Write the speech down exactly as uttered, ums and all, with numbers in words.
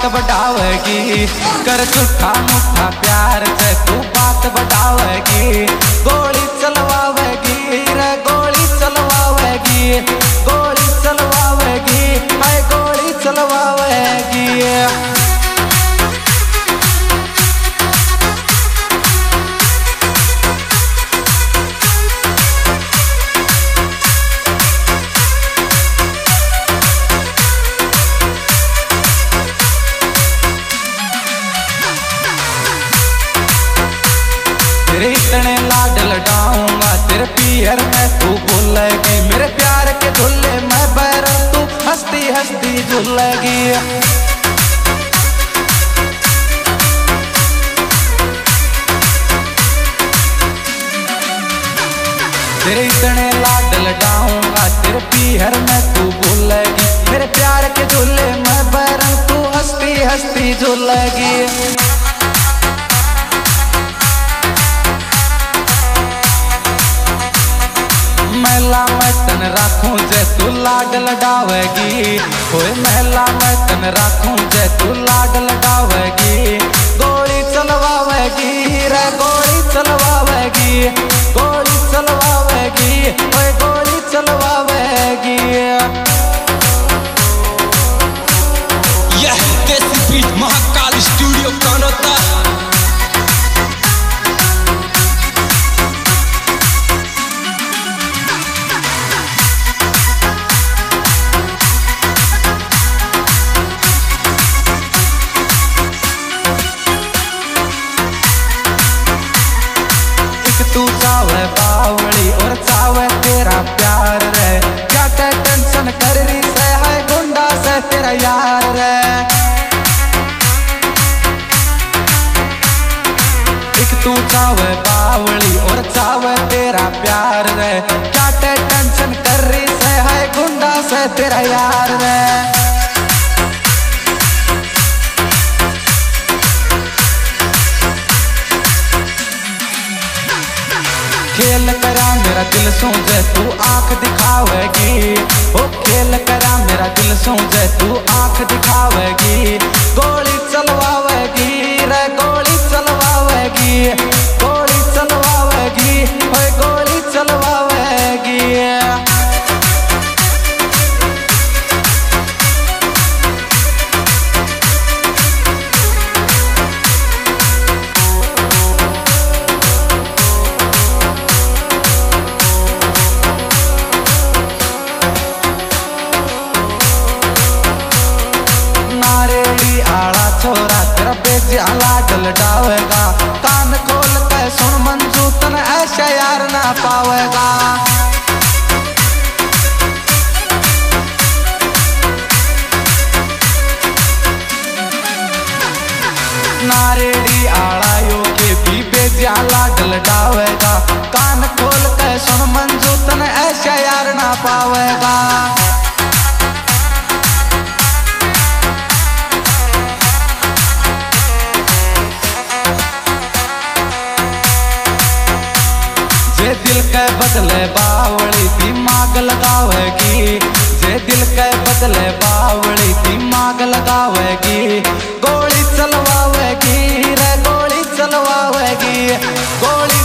बात बढ़ावेगी। कर झूठा मूठा प्यार से तू बात बढ़ावेगी। गोली चलवावेगी रे गोली चलवावेगी, गोली चलवावेगी, हाय गोली चलवावेगी। तेरे इतने लाड लडाऊंगा तेरे पियर में तू भूलेगी। मेरे प्यार के झूले में बैरन तू हंसती हंसती झूलेगी। तेरे इतने लाड लडाऊंगा तेरे पियर में तू भूलेगी। मेरे प्यार के झूले में बैरन तू हंसती हंसती झूलेगी। महिला मैं तन राखूं जे तू लाड लडावेगी। ओए महिला मैं तन राखूं जे तू लाड लडावेगी। गोली चलवावेगी रे गोली चलवावेगी, गोली चलवावेगी, ओए गोली चलवावेगी। यह देसी बीट महाकाल स्टूडियो कनौता। तू चावे बावली और चावे तेरा प्यार रे। क्या क्या टेंशन कर रही से है गुंडा से तेरा यार रे। एक तू चावे बावली और चावे तेरा प्यार रे। क्या क्या टेंशन कर रही से है गुंडा से तेरा यार रे। खेल करा मेरा दिल सोचे तू आंख दिखावेगी। ओ खेल करा मेरा दिल सोचे तू आंख दिखावेगी। गोली चलवावेगी रे गोली चलवावेगी, गोली चलवावेगी, ओए गोली चलवावेगी। छोरा तेरा बेजिया लाड लडावेगा। कान खोल के सुन मंजू तन ऐसे यार ना पावेगा। नारेड़ी आड़ा यो के भी बेजिया लाड लडावेगा। कान खोल के सुन मंजू तन ऐसे यार ना पावेगा। जे दिल के बदले बावली दिमाग लगावेगी। जे दिल के बदले बावली दिमाग लगावेगी। गोली चलवावेगी रे गोली चलवावेगी, गोली